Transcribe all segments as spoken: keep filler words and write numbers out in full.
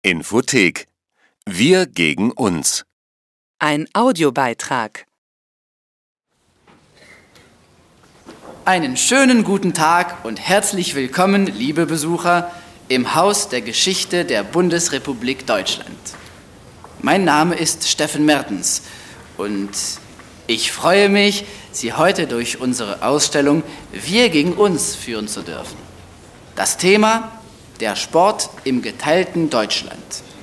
Infothek. Wir gegen uns. Ein Audiobeitrag. Einen schönen guten Tag und herzlich willkommen, liebe Besucher, im Haus der Geschichte der Bundesrepublik Deutschland. Mein Name ist Steffen Mertens und ich freue mich, Sie heute durch unsere Ausstellung Wir gegen uns führen zu dürfen. Das Thema: der Sport im geteilten Deutschland.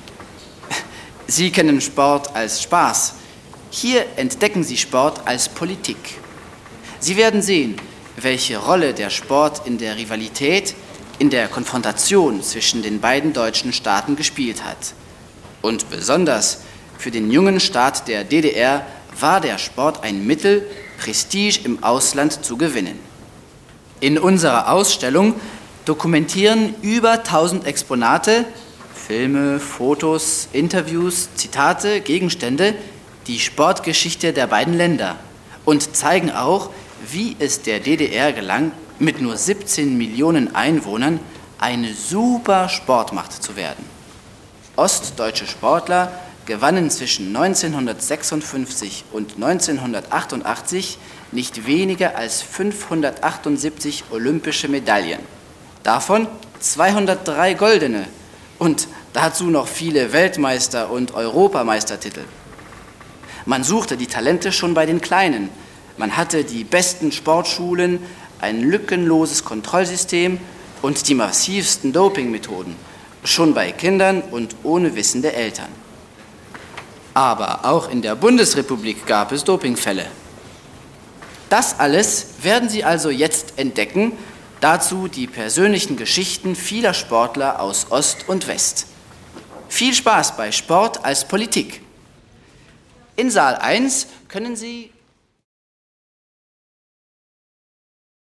Sie kennen Sport als Spaß. Hier entdecken Sie Sport als Politik. Sie werden sehen, welche Rolle der Sport in der Rivalität, in der Konfrontation zwischen den beiden deutschen Staaten gespielt hat. Und besonders für den jungen Staat der D D R war der Sport ein Mittel, Prestige im Ausland zu gewinnen. In unserer Ausstellung dokumentieren über tausend Exponate, Filme, Fotos, Interviews, Zitate, Gegenstände, die Sportgeschichte der beiden Länder und zeigen auch, wie es der D D R gelang, mit nur siebzehn Millionen Einwohnern eine super Sportmacht zu werden. Ostdeutsche Sportler gewannen zwischen neunzehnhundertsechsundfünfzig und neunzehnhundertachtundachtzig nicht weniger als fünfhundertachtundsiebzig olympische Medaillen. Davon zweihundertdrei goldene und dazu noch viele Weltmeister- und Europameistertitel. Man suchte die Talente schon bei den Kleinen. Man hatte die besten Sportschulen, ein lückenloses Kontrollsystem und die massivsten Dopingmethoden, schon bei Kindern und ohne Wissen der Eltern. Aber auch in der Bundesrepublik gab es Dopingfälle. Das alles werden Sie also jetzt entdecken, dazu die persönlichen Geschichten vieler Sportler aus Ost und West. Viel Spaß bei Sport als Politik. In Saal eins können Sie